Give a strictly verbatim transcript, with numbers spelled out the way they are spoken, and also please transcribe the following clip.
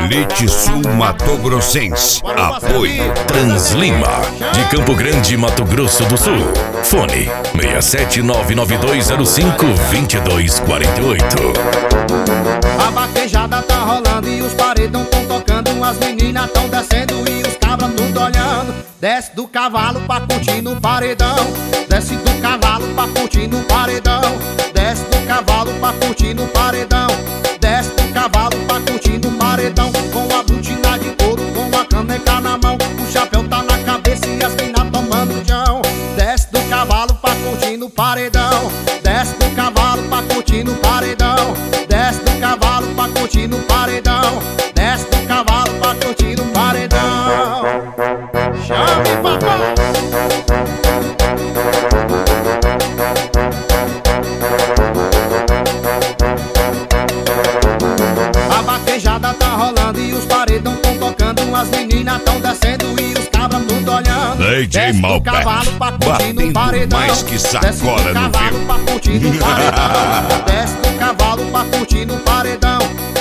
Elite Sul Mato Grossense. Apoio Translima, de Campo Grande, Mato Grosso do Sul. Fone seis sete nove nove dois zero cinco dois dois quatro oito. A vaquejada tá rolando e os paredão tão tocando. As meninas tão descendo e os cabras tudo olhando. Desce do cavalo pra curtir no paredão. Desce do cavalo pra curtir no paredão. Desce do cavalo pra curtir no paredão. Desce do cavalo pra curtir no paredão. Com a botina de couro, com a caneca na mão. O chapéu tá na cabeça e as minas tomando chão. Desce do cavalo pra curtir no paredão. Desce do cavalo pra curtir no paredão. Desce do cavalo pra curtir no paredão. Desce do cavalo pra curtir no paredão. Chame papai. A vaquejada tá rolando e os paredão tão tocando. As meninas tão descendo e os cabras tudo olhando. D J Malbec, batendo mais que sacola no cavalo pra curtir no paredão. Desce do cavalo pra curtir no paredão.